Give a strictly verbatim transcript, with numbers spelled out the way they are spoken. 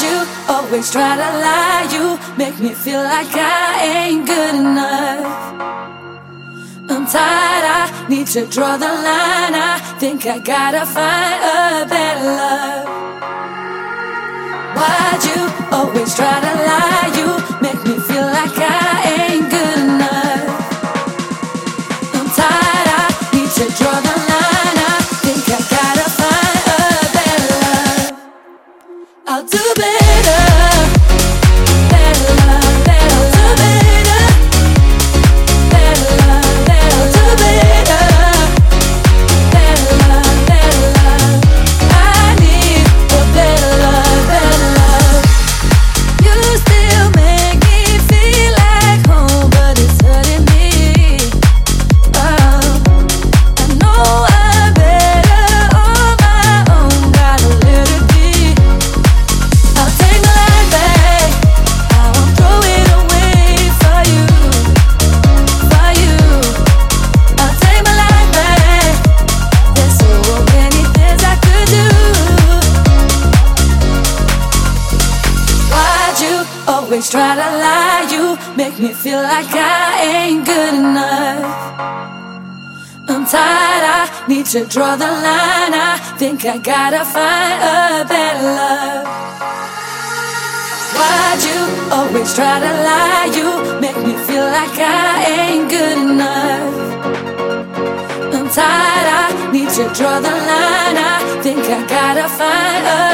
you always try to lie? You make me feel like I ain't good enough. I'm tired, I need to draw the line. I think I gotta find a better love. Why'd you always try to lie? You make me feel like I ain't good enough. I'm tired, I need to draw the line. I think I gotta find a better love. I'll do better, better love, better love. I'll do better, better love, better. I'll do better, better love, better love. I need a better love, better love. You still make me feel like home, but it's hurting me. Oh, I know I'm better on my own, gotta let it be. I'll take my life back, I won't throw it away for you, for you. I'll take my life back, there's so many things I could do. Why'd you always try to lie? You make me feel like I ain't good enough. I'm tired, I need to draw the line. I think I gotta find a better love. Why'd you always try to lie? You make me feel like I ain't good enough. I'm tired, I need to draw the line. I think I gotta find a